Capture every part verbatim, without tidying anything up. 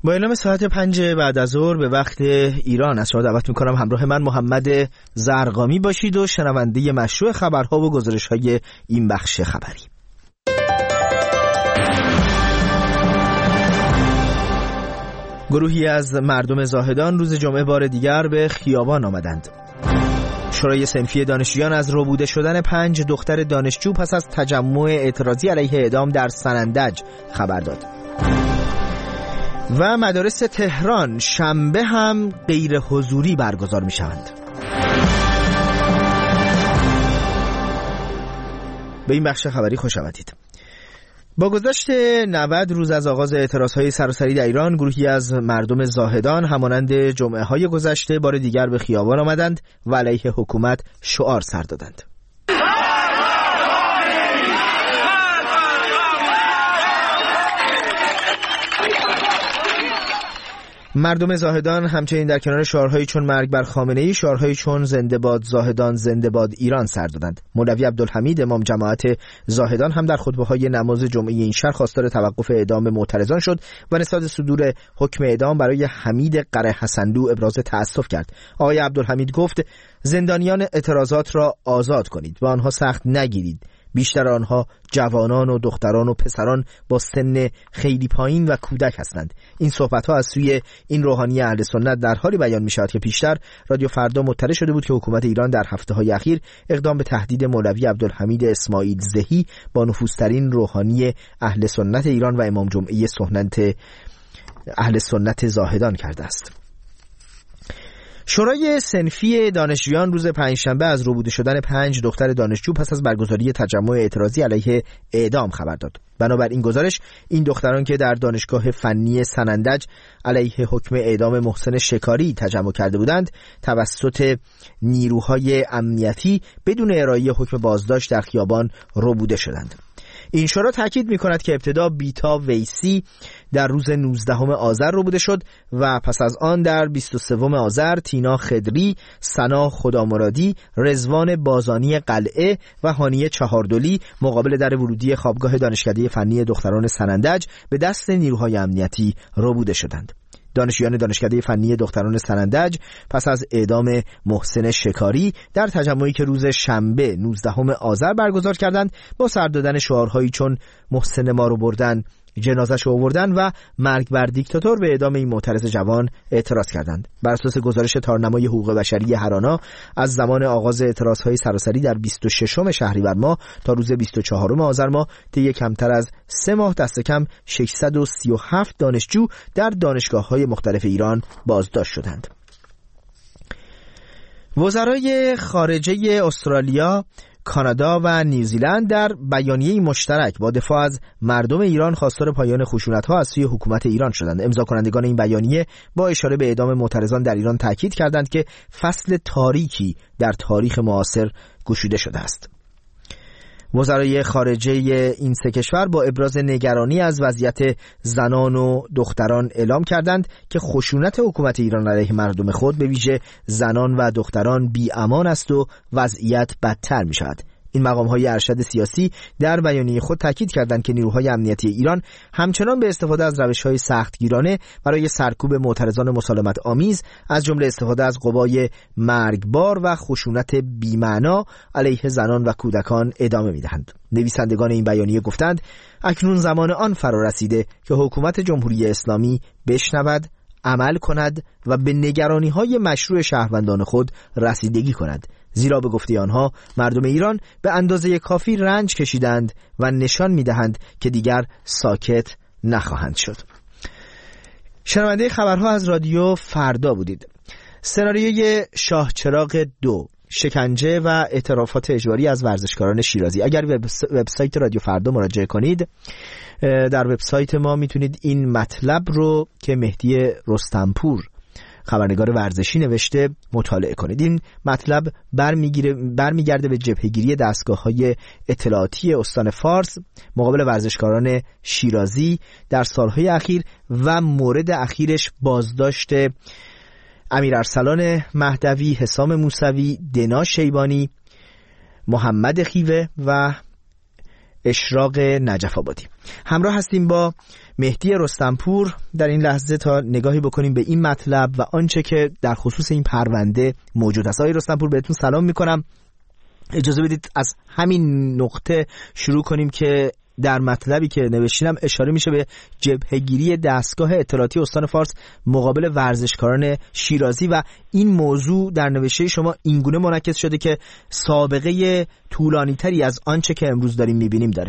با اعلام ساعت پنج بعد از ظهر به وقت ایران از شما دعوت میکنم همراه من محمد زرقامی باشید و شنونده مشروع خبرها و گزارش‌های این بخش خبری. گروهی از مردم زاهدان روز جمعه بار دیگر به خیابان آمدند. شورای صنفی دانشجویان از ربوده شدن پنج دختر دانشجو پس از تجمع اعتراضی علیه اعدام در سنندج خبر داد. و مدارس تهران شنبه هم غیر حضوری برگزار می شوند. به این بخش خبری خوش آمدید. با گذشت نود روز از آغاز اعتراضهای سراسری در ایران، گروهی از مردم زاهدان همانند جمعه های گذشته بار دیگر به خیابان آمدند و علیه حکومت شعار سر دادند. مردم زاهدان همچنین در کنار شعارهایی چون مرگ بر خامنه‌ای، شعارهایی چون زنده باد زاهدان، زنده باد ایران سر دادند. مولوی عبدالحمید امام جماعت زاهدان هم در خطبه‌های نماز جمعه این شهر خواستار توقف اعدام معترضان شد و نسبت صدور حکم اعدام برای حمید قره حسندو ابراز تأسف کرد. آقای عبدالحمید گفت زندانیان اعتراضات را آزاد کنید و آنها سخت نگیرید. بیشتر آنها جوانان و دختران و پسران با سن خیلی پایین و کودک هستند. این صحبت‌ها از سوی این روحانی اهل سنت در حالی بیان می‌شود که پیشتر رادیو فردا مطلع شده بود که حکومت ایران در هفته‌های اخیر اقدام به تهدید مولوی عبدالحمید اسماعیل زهی با نفوذترین روحانی اهل سنت ایران و امام جمعه سنت اهل سنت زاهدان کرده است. شورای صنفی دانشجویان روز پنجشنبه از ربوده شدن پنج دختر دانشجو پس از برگزاری تجمع اعتراضی علیه اعدام خبر داد. بنابر این گزارش، این دختران که در دانشگاه فنی سنندج علیه حکم اعدام محسن شکاری تجمع کرده بودند، توسط نیروهای امنیتی بدون ارائه حکم بازداشت در خیابان ربوده شدند. این شورا تاکید می‌کند که ابتدا بیتا ویسی در روز نوزدهم آذر ربوده شد و پس از آن در بیست و سوم آذر تینا خدری، سنا خدامرادی، رضوان بازانی قلعه و هانیه چهاردلی مقابل در ورودی خوابگاه دانشکده فنی دختران سنندج به دست نیروهای امنیتی ربوده شدند. دانشجویان دانشکده فنی دختران سنندج پس از اعدام محسن شکاری در تجمعی که روز شنبه نوزدهم آذر برگزار کردند، با سر دادن شعارهایی چون محسن ما رو بردن، جنازه‌شو آوردن و مرگ بر دیکتاتور به اعدام این معترض جوان اعتراض کردند. بر اساس گزارش تارنمای حقوق بشری هرانا، از زمان آغاز اعتراضهای سراسری در بیست و ششم شهریور ماه تا روز بیست و چهارم آذر ماه، طی کمتر از سه ماه دست کم ششصد و سی و هفت دانشجو در دانشگاه‌های مختلف ایران بازداشت شدند. وزرای خارجه استرالیا، کانادا و نیوزیلند در بیانیه‌ای مشترک با دفاع از مردم ایران خواستار پایان خشونت‌ها از سوی حکومت ایران شدند. امضا کنندگان این بیانیه با اشاره به اعدام معترضان در ایران تاکید کردند که فصل تاریکی در تاریخ معاصر گشوده شده است. وزرای خارجه این سه کشور با ابراز نگرانی از وضعیت زنان و دختران اعلام کردند که خشونت حکومت ایران علیه مردم خود، به ویژه زنان و دختران، بی امان است و وضعیت بدتر می شود. این مقام‌های ارشد سیاسی در بیانیه خود تاکید کردند که نیروهای امنیتی ایران همچنان به استفاده از روش‌های سختگیرانه برای سرکوب معترضان مسالمت آمیز، از جمله استفاده از قوای مرگبار و خشونت بی‌معنا علیه زنان و کودکان ادامه می‌دهند. نویسندگان این بیانیه گفتند اکنون زمان آن فرا رسیده که حکومت جمهوری اسلامی بشنود، عمل کند و به نگرانی‌های مشروع شهروندان خود رسیدگی کند، زیرا به گفته آنها مردم ایران به اندازه کافی رنج کشیدند و نشان می‌دهند که دیگر ساکت نخواهند شد. شنونده خبرها از رادیو فردا بودید. سناریوی شاه چراغ دو، شکنجه و اعترافات اجباری از ورزشکاران شیرازی. اگر وبسایت رادیو فردا مراجعه کنید، در وبسایت ما میتونید این مطلب رو که مهدی رستمپور خبرنگار ورزشی نوشته مطالعه کنید. این مطلب برمیگیره برمیگرده به جبهه‌گیری دستگاه‌های اطلاعاتی استان فارس مقابل ورزشکاران شیرازی در سالهای اخیر و مورد اخیرش بازداشت امیر ارسلان مهدوی، حسام موسوی، دنا شیبانی، محمد خیوه و اشراق نجف آبادی. همراه هستیم با مهدی رستمپور در این لحظه تا نگاهی بکنیم به این مطلب و آنچه که در خصوص این پرونده موجود است. آقای رستمپور بهتون سلام میکنم. اجازه بدید از همین نقطه شروع کنیم که در مطلبی که نوشتینم اشاره میشه به جبهه‌گیری دستگاه اطلاعاتی استان فارس مقابل ورزشکاران شیرازی و این موضوع در نوشته شما اینگونه منعکس شده که سابقه طولانی‌تری از آنچه که امروز داریم میبینیم داره.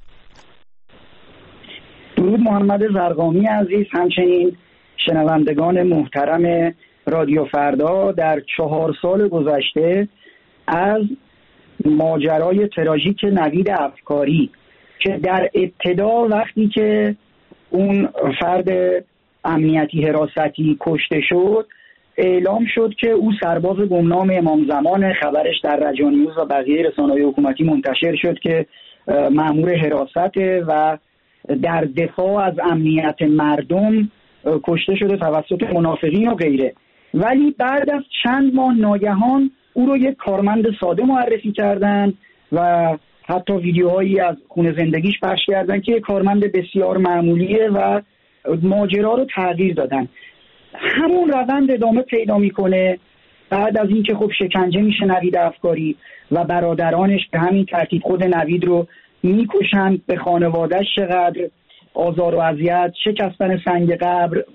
درود محمد زرقامی عزیز، همچنین شنوندگان محترم رادیو فردا. در چهار سال گذشته از ماجرای تراژیک نوید افکاری که در ابتدا وقتی که اون فرد امنیتی حراستی کشته شد اعلام شد که او سرباز گمنام امام زمان، خبرش در رجا نیوز و بقیه رسانه‌های حکومتی منتشر شد که مأمور حراسته و در دفاع از امنیت مردم کشته شده توسط منافقین و غیره. ولی بعد از چند ماه ناگهان او رو یک کارمند ساده معرفی کردن و حتی ویدیوهایی از خون زندگیش پخش کردن که یک کارمند بسیار معمولیه و ماجرا رو تغییر دادن. همون روند ادامه پیدا میکنه بعد از اینکه خب شکنجه میشه نوید افکاری و برادرانش به همین ترتیب خود نوید رو میکشن. به خانواده‌اش چقدر آزار و اذیت، شکستن سنگ قبر،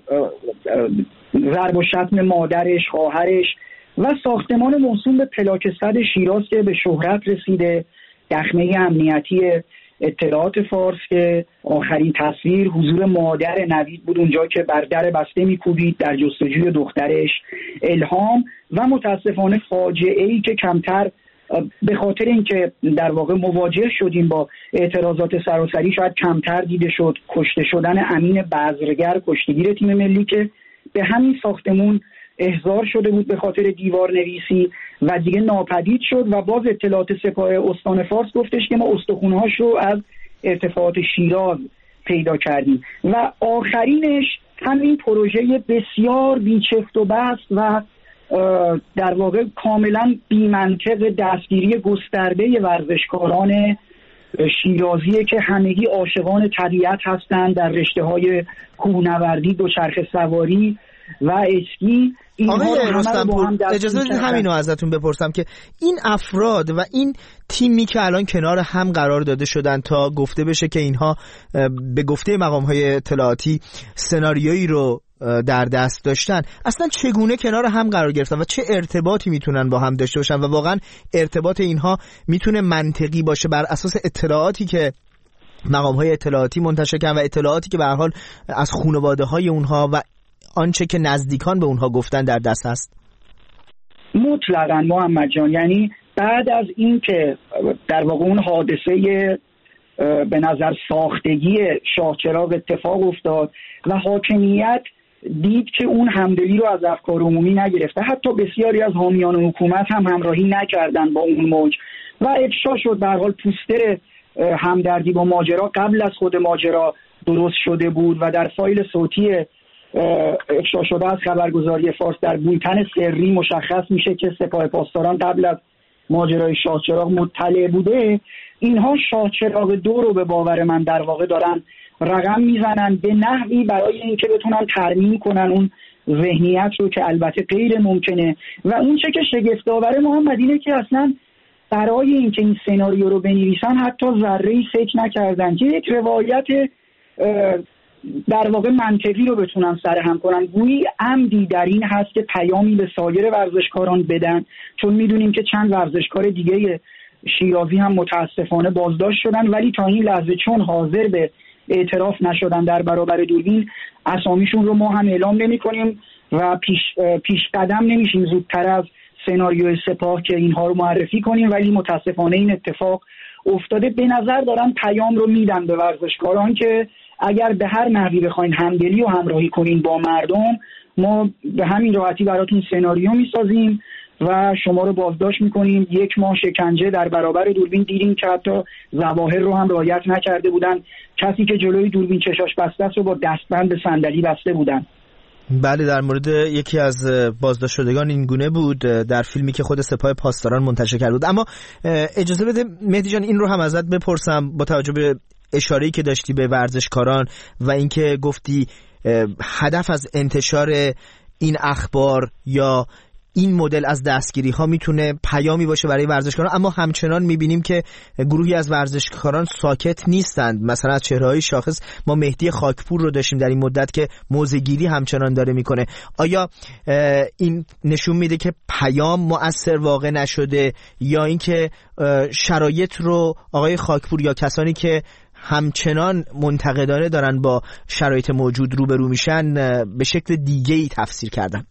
ضرب و شتم مادرش، خواهرش و ساختمان موسوم به پلاک صد شیراز که به شهرت رسیده، دخمه امنیتی اطلاعات فارس که آخرین تصویر حضور مادر نوید بود اونجا که بر در بسته میکوبید در جستجوی دخترش الهام و متاسفانه فاجعه‌ای که کمتر به خاطر اینکه در واقع مواجه شدیم با اعتراضات سراسری شاید کمتر دیده شد، کشته شدن امین بذرگر کشتیگیر تیم ملی که به همین ساختمون احضار شده بود به خاطر دیوار نویسی و دیگه ناپدید شد و باز اطلاعات سپاه استان فارس گفتش که ما استخونهاش رو از ارتفاعات شیراز پیدا کردیم و آخرینش همین پروژه بسیار بیچفت و بست و در واقع کاملا بی‌منطق دستگیری گسترده ورزشکاران شیرازیه که همگی عاشقان طبیعت هستند در رشته‌های کوهنوردی، دوچرخه سواری و اسکی. آقای رستمپور اجازه بدید همینو ازتون بپرسم که این افراد و این تیمی که الان کنار هم قرار داده شدن تا گفته بشه که اینها به گفته مقام‌های اطلاعاتی سناریویی رو در دست داشتن، اصلا چگونه کنار هم قرار گرفتن و چه ارتباطی میتونن با هم داشته باشن و واقعا ارتباط اینها میتونه منطقی باشه بر اساس اطلاعاتی که مقام‌های اطلاعاتی منتشر کردن و اطلاعاتی که به هر حال از خانواده‌های اونها و آنچه که نزدیکان به اونها گفتن در دست هست؟ مطلقاً محمد جان، یعنی بعد از این که در واقع اون حادثه به نظر ساختگی شاهچراغ اتفاق افتاد و حاکمیت دید که اون همدلی رو از افکار عمومی نگرفته، حتی بسیاری از حامیان حکومت هم همراهی نکردن با اون موج و افشا شد. به هر حال پوستر همدردی با ماجرا قبل از خود ماجرا درست شده بود و در فایل صوتی افشا شده از خبرگزاری فارس در بولتن سری مشخص میشه که سپاه پاسداران قبل از ماجرای شاهچراغ مطلع بوده. اینها شاهچراغ دو رو به باور من در واقع دارن رقم میزنن به نحوی برای اینکه بتونن ترمیم کنن اون ذهنیت رو که البته غیر ممکنه. و اون چه که شگفت آور محمد اینه که اصلا برای اینکه این سناریو رو بنویسن حتی ذره‌ای فکر نکردن که یک روایت در واقع منطقی رو بتونن سرهم کنن. گویی عمدی در این هست که پیامی به سایر ورزشکاران بدن، چون میدونیم که چند ورزشکار دیگه شیرازی هم متاسفانه بازداشت شدن ولی تا این لحظه چون حاضر به اعتراف نشدن در برابر دوربین اسامیشون رو ما هم اعلام نمی کنیم و پیش, پیش قدم نمیشیم زودتر از سناریوی سپاه که اینها رو معرفی کنیم. ولی متاسفانه این اتفاق افتاده. به نظر دارن پیام رو میدن به ورزشکاران که اگر به هر نحوی بخواین همدلی و همراهی کنین با مردم، ما به همین راحتی براتون سناریو میسازیم و شما رو بازداشت میکنیم. یک ماه شکنجه در برابر دوربین دیدیم که حتی ظواهر رو هم رعایت نکرده بودن. کسی که جلوی دوربین چشاش بسته است رو با دستبند به صندلی بسته بودن. بله، در مورد یکی از بازداشت شدگان این گونه بود در فیلمی که خود سپاه پاسداران منتشر کرده بود. اما اجازه بده مهدی جان این رو هم ازت بپرسم با توجه به اشاره‌ای که داشتی به ورزشکاران و اینکه گفتی هدف از انتشار این اخبار یا این مدل از دستگیری ها میتونه پیامی باشه برای ورزشکاران، اما همچنان میبینیم که گروهی از ورزشکاران ساکت نیستند. مثلا از چهره‌های شاخص ما مهدی خاکپور رو داشتیم در این مدت که موضع‌گیری همچنان داره میکنه. آیا این نشون میده که پیام مؤثر واقع نشده یا اینکه شرایط رو آقای خاکپور یا کسانی که همچنان منتقدانه دارن با شرایط موجود روبرو میشن به شکل دیگه‌ای تفسیر کردن؟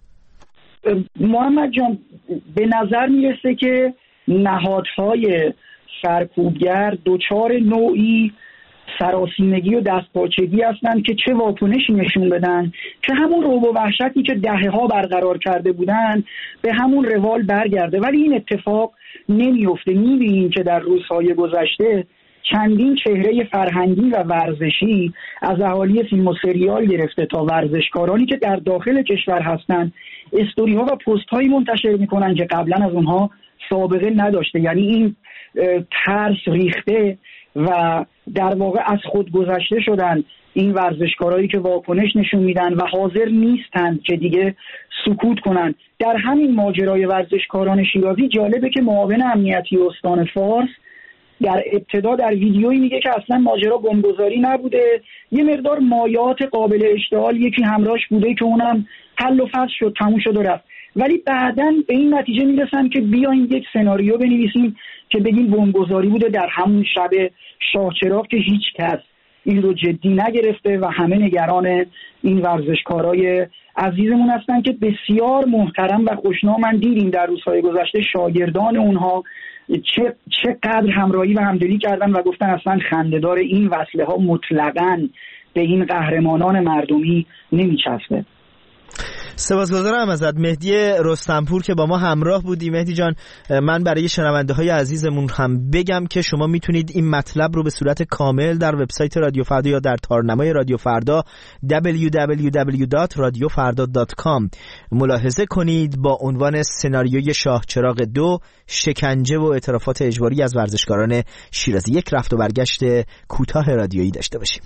محمد جان، به نظر میرسه که نهادهای سرکوبگر دوچار نوعی سراسیمگی و دستپاچگی هستند که چه واکنشی نشون بدن که همون رعب و وحشتی که دهه‌ها برقرار کرده بودن به همون روال برگرده، ولی این اتفاق نمیفته. میبینیم که در روزهای گذشته چندین چهره فرهنگی و ورزشی از اهالی فیلم و سریال گرفته تا ورزشکارانی که در داخل کشور هستند استوری ها و پست هایی منتشر میکنن که قبلا از اونها سابقه نداشته. یعنی این ترس ریخته و در واقع از خود گذشته شدن این ورزشکارایی که واکنش نشون میدن و حاضر نیستند که دیگه سکوت کنن. در همین ماجرای ورزشکاران شیرازی جالبه که معاون امنیتی استان فارس در ابتدا در ویدیویی میگه که اصلا ماجرا بمبگذاری نبوده، یه مقدار مایات قابل اشتعال یکی همراهش بوده که اونم حل و فصل شد، تموم شد و رفت. ولی بعداً به این نتیجه میرسن که بیاین یک سناریو بنویسیم که بگیم بمبگذاری بوده در همون شب شاهچراغ که هیچ کس این رو جدی نگرفته و همه نگران این ورزشکارای عزیزمون هستن که بسیار محترم و خوشنام. من دیدیم در روزهای گذشته شاگردان اونها چه چقدر همراهی و همدلی کردن و گفتن اصلا خنده‌دار این وصله ها مطلقاً به این قهرمانان مردمی نمیچسبه. سپاسگزارم ازت مهدی رستمپور که با ما همراه بودی. مهدی جان، من برای شنونده های عزیزمون هم بگم که شما میتونید این مطلب رو به صورت کامل در وبسایت رادیو فردا یا در تارنمای رادیو فردا دبلیو دبلیو دبلیو دات رادیو فردا دات کام ملاحظه کنید با عنوان سناریوی شاهچراغ دو، شکنجه و اعترافات اجباری از ورزشکاران شیرازی. یک رفت و برگشت کوتاه رادیویی داشته باشیم.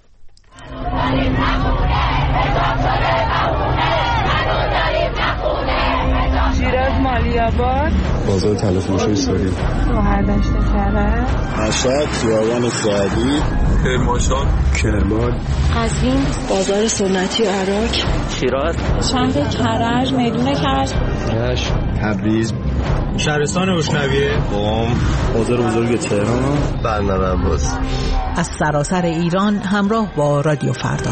شیراز مالیاباد، بازار تلفروشی ساری، شهردشت کرج، مشهد، خیابان سعدی، کرمانشاه، کرمان، قزوین، بازار سنتی عراق، شیراز، شهر کرج، میدون کرج، رشت، تبریز، شهرستان روشنویه، قم، بازار بزرگ تهران، بندر عباس. از سراسر ایران همراه با رادیو فردا.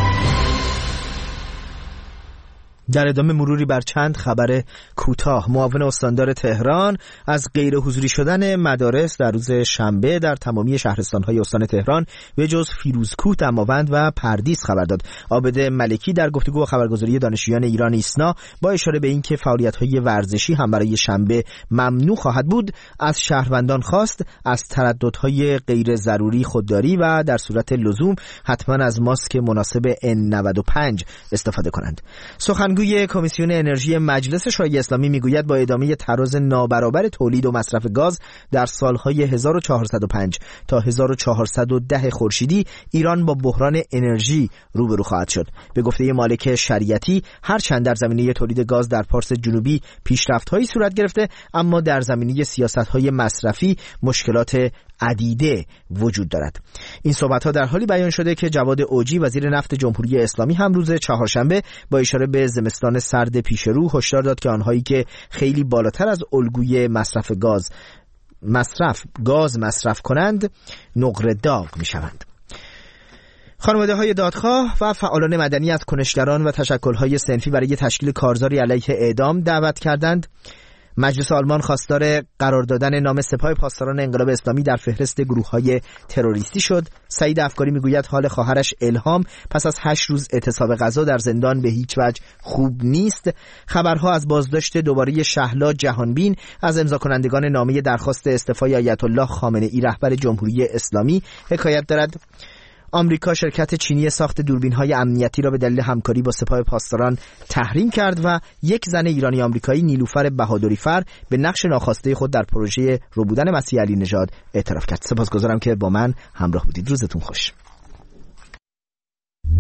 در ادامه مروری بر چند خبر کوتاه. معاون استاندار تهران از غیر حضوری شدن مدارس در روز شنبه در تمامی شهرستان‌های استان تهران به جز فیروزکوه، دماوند و پردیس خبر داد. عابد ملکی در گفتگو با خبرگزاری دانشجویان ایران ایسنا با اشاره به اینکه فعالیت‌های ورزشی هم برای شنبه ممنوع خواهد بود، از شهروندان خواست از ترددهای غیر ضروری خودداری و در صورت لزوم حتما از ماسک مناسب ان نود و پنج استفاده کنند. سخنگوی کمیسیون انرژی مجلس شورای اسلامی میگوید با ادامه تراز نابرابر تولید و مصرف گاز در سالهای هزار و چهارصد و پنج تا هزار و چهارصد و ده خورشیدی ایران با بحران انرژی روبرو خواهد شد. به گفته مالک شریعتی، هرچند در زمینه تولید گاز در پارس جنوبی پیشرفت‌هایی صورت گرفته، اما در زمینه سیاست‌های مصرفی مشکلات عدیده وجود دارد. این صحبت‌ها در حالی بیان شده که جواد اوجی وزیر نفت جمهوری اسلامی هم روز چهارشنبه با اشاره به زمستان سرد پیش رو هشدار داد که آنهایی که خیلی بالاتر از الگوی مصرف گاز مصرف گاز مصرف کنند نقره داغ می‌شوند. خانواده‌های دادخواه و فعالان مدنی از کنشگران و تشکل‌های صنفی برای تشکیل کارزاری علیه اعدام دعوت کردند. مجلس آلمان خواستار قرار دادن نام سپاه پاسداران انقلاب اسلامی در فهرست گروه‌های تروریستی شد. سعید افکاری میگوید حال خواهرش الهام پس از هشت روز اعتصاب غذا در زندان به هیچ وجه خوب نیست. خبرها از بازداشت دوباره شهلا جهانبین از امضا کنندگان نامه درخواست استعفای آیت الله خامنه‌ای رهبر جمهوری اسلامی حکایت دارد. آمریکا شرکت چینی ساخت دوربین‌های امنیتی را به دلیل همکاری با سپاه پاسداران تحریم کرد و یک زن ایرانی آمریکایی نیلوفر بهادری‌فر به نقش ناخواسته خود در پروژه ربودن مسیح علی نژاد اعتراف کرد. سپاسگزارم که با من همراه بودید. روزتون خوش.